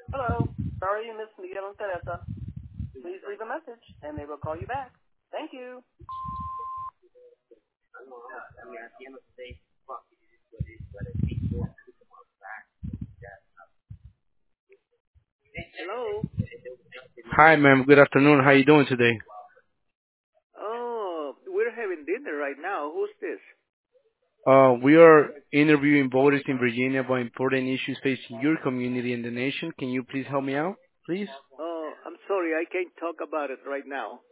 Hello. Sorry you missed Miguel and Teresa. Please leave a message and they will call you back. Thank you. Hello. Hi, ma'am. Good afternoon. How you doing today? Oh, we're having dinner right now. Who's this? We are interviewing voters in Virginia about important issues facing your community and the nation. Can you please help me out, please? Oh, I'm sorry. I can't talk about it right now.